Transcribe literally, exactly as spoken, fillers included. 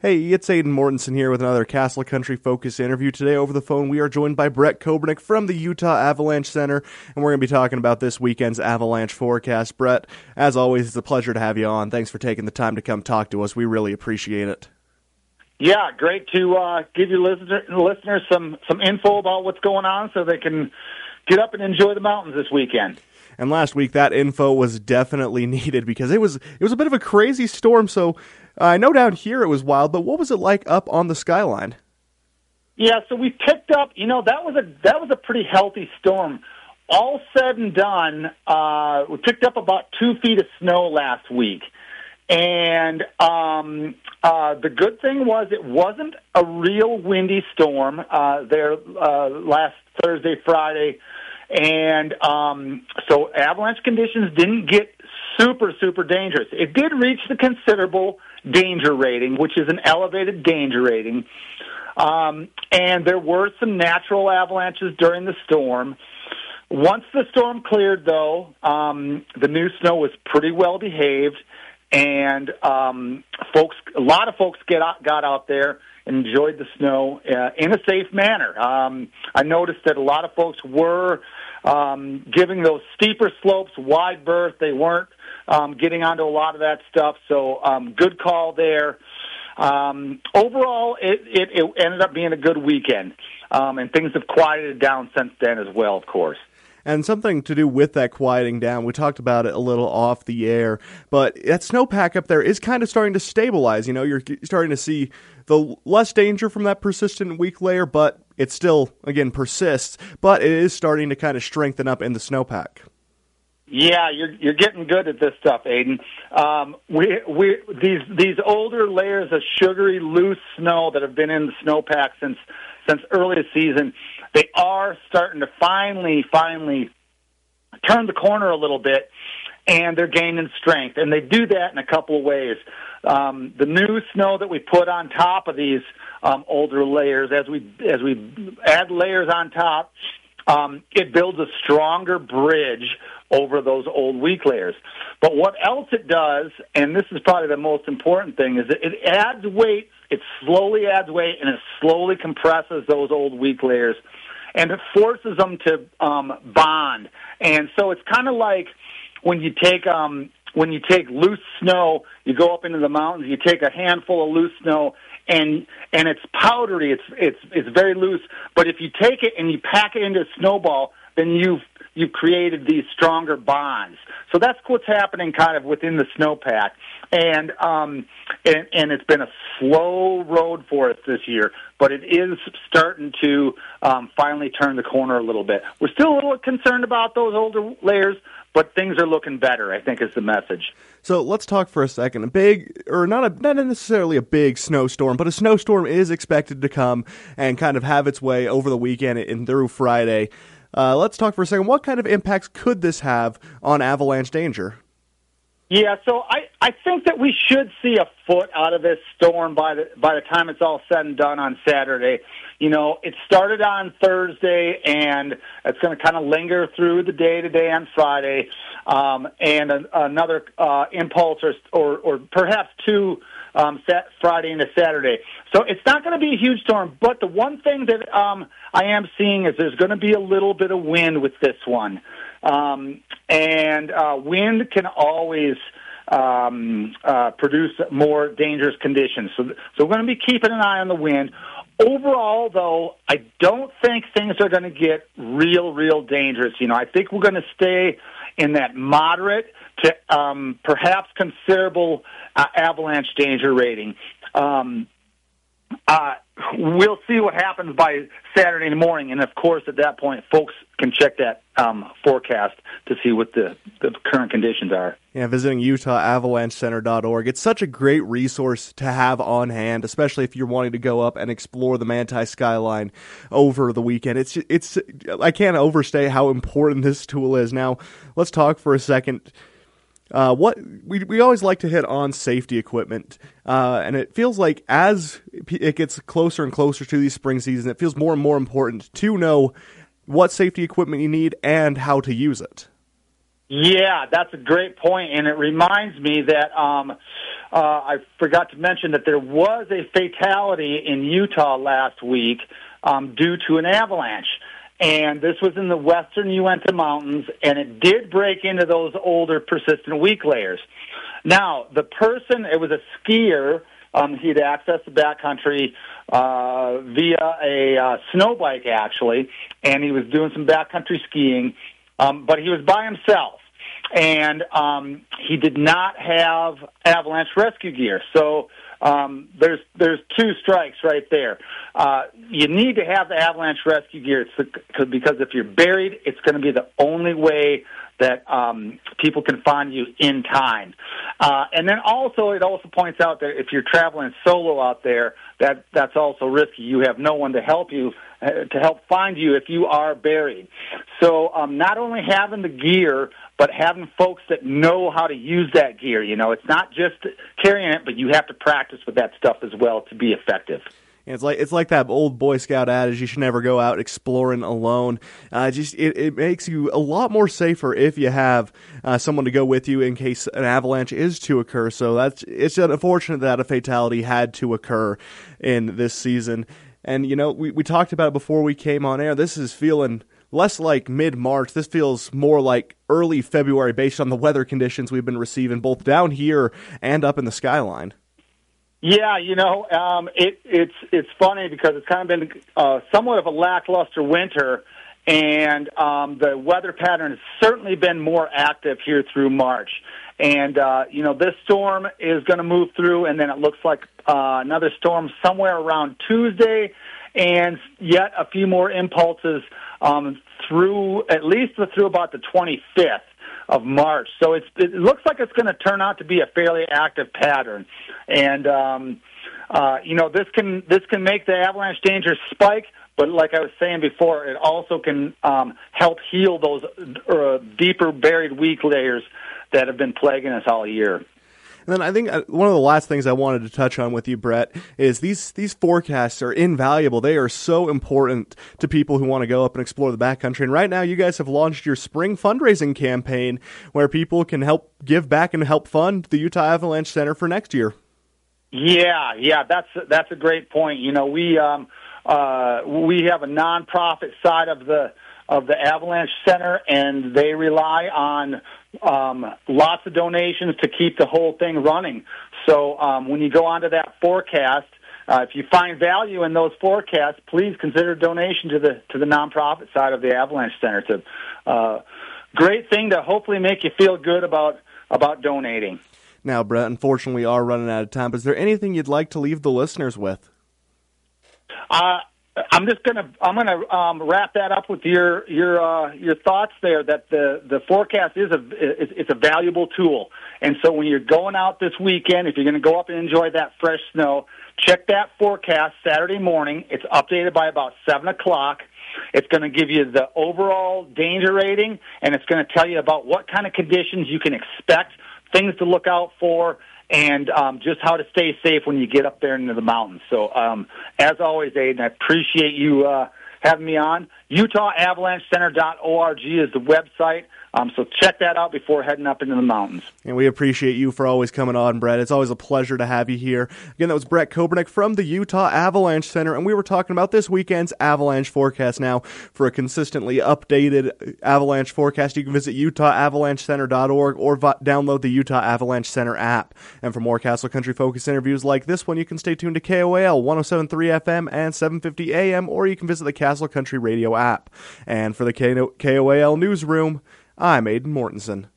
Hey, it's Aiden Mortensen here with another Castle Country Focus interview. Today over the phone, we are joined by Brett Kobernick from the Utah Avalanche Center, and we're going to be talking about this weekend's Avalanche forecast. Brett, as always, it's a pleasure to have you on. Thanks for taking the time to come talk to us. We really appreciate it. Yeah, great to uh, give your listener, listeners some, some info about what's going on so they can get up and enjoy the mountains this weekend. And last week, that info was definitely needed because it was it was a bit of a crazy storm, so uh, I know down here it was wild, but what was it like up on the skyline? Yeah, so we picked up, you know, that was a that was a pretty healthy storm. All said and done, uh, we picked up about two feet of snow last week. And um, uh, the good thing was it wasn't a real windy storm uh, there uh, last Thursday, Friday. And um, so avalanche conditions didn't get super, super dangerous. It did reach the considerable danger rating, which is an elevated danger rating. Um, and there were some natural avalanches during the storm. Once the storm cleared, though, um, the new snow was pretty well behaved. And um, folks, a lot of folks get out, got out there and enjoyed the snow uh, in a safe manner. Um, I noticed that a lot of folks were um, giving those steeper slopes wide berth. They weren't um, getting onto a lot of that stuff, so um, good call there. Um, overall, it, it, it ended up being a good weekend, um, and things have quieted down since then as well, of course. And something to do with that quieting down, we talked about it a little off the air, but that snowpack up there is kind of starting to stabilize. You know, you're starting to see the less danger from that persistent weak layer, but it still, again, persists, but it is starting to kind of strengthen up in the snowpack. Yeah, you're you're getting good at this stuff, Aiden. Um, we we these these older layers of sugary loose snow that have been in the snowpack since since early season, they are starting to finally finally turn the corner a little bit, and they're gaining strength. And they do that in a couple of ways. Um, the new snow that we put on top of these um, older layers, as we as we add layers on top, um, it builds a stronger bridge over those old weak layers. But what else it does, and this is probably the most important thing, is that it adds weight, it slowly adds weight, and it slowly compresses those old weak layers, and it forces them to um, bond. And so it's kind of like when you take um, when you take loose snow, you go up into the mountains, you take a handful of loose snow, and and it's powdery, it's it's it's very loose. But if you take it and you pack it into a snowball, then you've you've created these stronger bonds. So that's what's happening kind of within the snowpack. And, um, and, and it's been a slow road for us this year, but it is starting to um, finally turn the corner a little bit. We're still a little concerned about those older layers, but things are looking better, I think is the message. So let's talk for a second. A big, or not a, not necessarily a big snowstorm, but a snowstorm is expected to come and kind of have its way over the weekend and through Friday. Uh, let's talk for a second. What kind of impacts could this have on avalanche danger? Yeah, so I, I think that we should see a foot out of this storm by the by the time it's all said and done on Saturday. You know, it started on Thursday, and it's going to kind of linger through the day today on Friday, um, and a, another uh, impulse or, or or perhaps two um, sat Friday into Saturday. So it's not going to be a huge storm, but the one thing that um, I am seeing is there's going to be a little bit of wind with this one. Um, and uh, wind can always um, uh, produce more dangerous conditions. So, so we're going to be keeping an eye on the wind. Overall, though, I don't think things are going to get real, real dangerous. You know, I think we're going to stay in that moderate to um, perhaps considerable uh, avalanche danger rating. Um, uh, we'll see what happens by Saturday morning, and of course, at that point, folks can check that um, forecast to see what the, the current conditions are. Yeah, visiting Utah Avalanche Center dot org. It's such a great resource to have on hand, especially if you're wanting to go up and explore the Manti Skyline over the weekend. It's it's I can't overstate how important this tool is. Now, let's talk for a second. Uh, what we we always like to hit on safety equipment, uh, and it feels like as it gets closer and closer to the spring season, it feels more and more important to know what safety equipment you need and how to use it. Yeah, that's a great point, and it reminds me that um, uh, I forgot to mention that there was a fatality in Utah last week um, due to an avalanche. And this was in the western Uinta Mountains, and it did break into those older persistent weak layers. Now, the person, it was a skier, um, he'd accessed the backcountry uh, via a uh, snow bike, actually, and he was doing some backcountry skiing, um, but he was by himself. And um, he did not have avalanche rescue gear. So um, there's there's two strikes right there. Uh, you need to have the avalanche rescue gear it's the, because if you're buried, it's going to be the only way that um, people can find you in time. Uh, and then also, it also points out that if you're traveling solo out there, that that's also risky. You have no one to help you, uh, to help find you if you are buried. So um, not only having the gear, but having folks that know how to use that gear. You know, it's not just carrying it, but you have to practice with that stuff as well to be effective. It's like it's like that old Boy Scout adage: you should never go out exploring alone. Uh, just it, it makes you a lot more safer if you have uh, someone to go with you in case an avalanche is to occur. So that's it's unfortunate that a fatality had to occur in this season. And you know, we we talked about it before we came on air. This is feeling less like mid-March. This feels more like early February based on the weather conditions we've been receiving both down here and up in the skyline. Yeah, you know, um, it, it's it's funny because it's kind of been uh, somewhat of a lackluster winter, and um, the weather pattern has certainly been more active here through March. And, uh, you know, this storm is going to move through, and then it looks like uh, another storm somewhere around Tuesday, and yet a few more impulses um, through, at least through about the twenty-fifth. Of March. So it's, it looks like it's going to turn out to be a fairly active pattern. And, um, uh, you know, this can this can make the avalanche danger spike, but like I was saying before, it also can um, help heal those uh, deeper buried weak layers that have been plaguing us all year. And then I think one of the last things I wanted to touch on with you, Brett, is these these forecasts are invaluable. They are so important to people who want to go up and explore the backcountry. And right now, you guys have launched your spring fundraising campaign where people can help give back and help fund the Utah Avalanche Center for next year. Yeah, yeah, that's that's a great point. You know, we um, uh, we have a nonprofit side of the of the Avalanche Center, and they rely on um, lots of donations to keep the whole thing running. So um, when you go onto that forecast, uh, if you find value in those forecasts, please consider donation to the to the nonprofit side of the Avalanche Center. It's a uh, great thing to hopefully make you feel good about about donating. Now, Brett, unfortunately, we are running out of time. But is there anything you'd like to leave the listeners with? Uh, I'm just gonna I'm gonna um, wrap that up with your your uh, your thoughts there. That the, the forecast is a it's a valuable tool, and so when you're going out this weekend, if you're going to go up and enjoy that fresh snow, check that forecast Saturday morning. It's updated by about seven o'clock. It's going to give you the overall danger rating, and it's going to tell you about what kind of conditions you can expect, things to look out for, and um, just how to stay safe when you get up there into the mountains. So, um, as always, Aiden, I appreciate you uh, having me on. Utah Avalanche Center dot org is the website. Um, so check that out before heading up into the mountains. And we appreciate you for always coming on, Brett. It's always a pleasure to have you here. Again, that was Brett Kobernick from the Utah Avalanche Center, and we were talking about this weekend's avalanche forecast. Now, for a consistently updated avalanche forecast, you can visit Utah Avalanche Center dot org or v- download the Utah Avalanche Center app. And for more Castle Country Focus interviews like this one, you can stay tuned to K O A L one oh seven point three F M and seven fifty A M, or you can visit the Castle Country Radio app. And for the K O A L newsroom, I'm Aiden Mortensen.